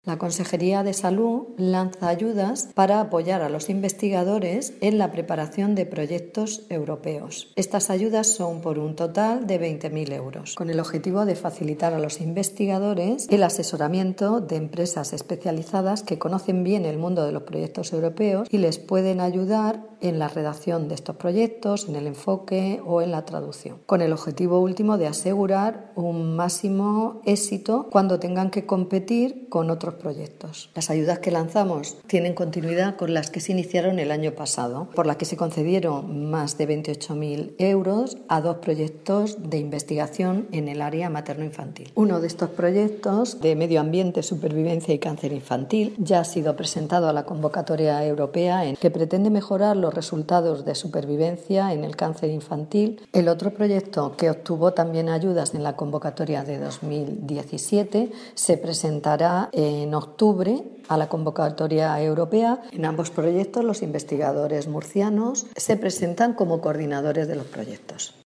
La Consejería de Salud lanza ayudas para apoyar a los investigadores en la preparación de proyectos europeos. Estas ayudas son por un total de 20.000 euros, con el objetivo de facilitar a los investigadores el asesoramiento de empresas especializadas que conocen bien el mundo de los proyectos europeos y les pueden ayudar en la redacción de estos proyectos, en el enfoque o en la traducción, con el objetivo último de asegurar un máximo éxito cuando tengan que competir con otros proyectos. Las ayudas que lanzamos tienen continuidad con las que se iniciaron el año pasado, por las que se concedieron más de 28.000 euros a 2 proyectos de investigación en el área materno-infantil. Uno de estos proyectos, de medio ambiente, supervivencia y cáncer infantil, ya ha sido presentado a la convocatoria europea que pretende mejorar los resultados de supervivencia en el cáncer infantil. El otro proyecto, que obtuvo también ayudas en la convocatoria de 2017, se presentará en octubre a la convocatoria europea. En ambos proyectos los investigadores murcianos se presentan como coordinadores de los proyectos.